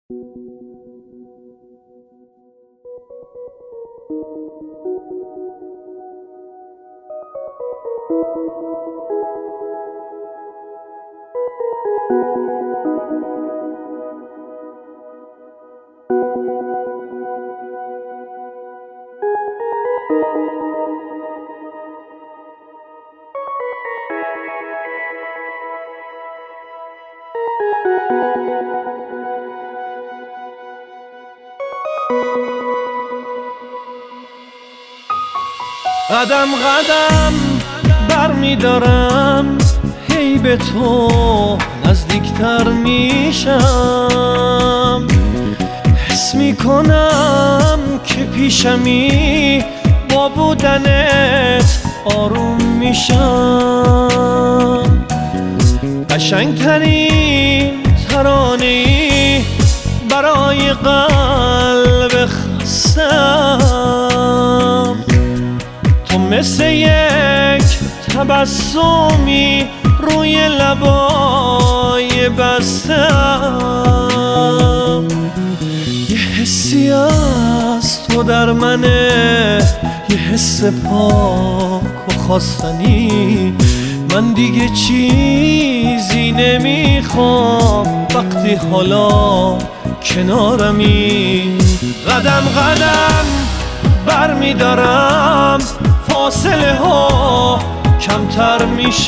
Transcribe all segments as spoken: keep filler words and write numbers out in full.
قدم قدم برمیدارم، هی به تو نزدیکتر میشم. حس میکنم که پیشمی، با بودنت آروم میشم. قشنگترین ترانه‌ای برای قلب خستم، تو مثل یک تبسمی روی لبای بستم. یه حسی از تو در منه، یه حس پاک و خواستنی. من دیگه چیزی نمیخوام وقتی حالا کنارمی. قدم قدم برمیدارم، فاصله ها کمتر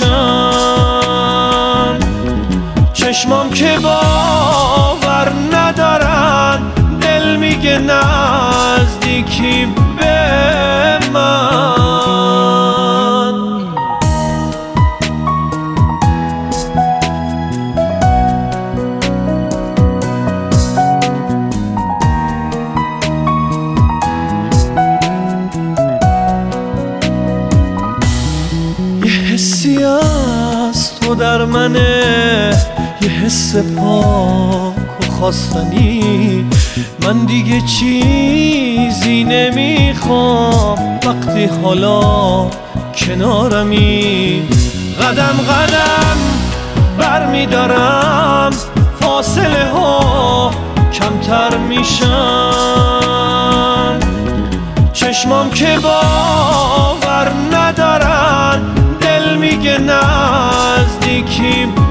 میشن. چشمام که باور ندارن، دل میگه نزدیکی به من. یه حسی از تو در منه، یه حس پاک و خواستنی. من دیگه چیزی نمیخوام وقتی حالا کنارمی. قدم قدم برمیدارم، فاصله ها کمتر میشن. چشمام که باور ندارن، دل میگه نزدیکی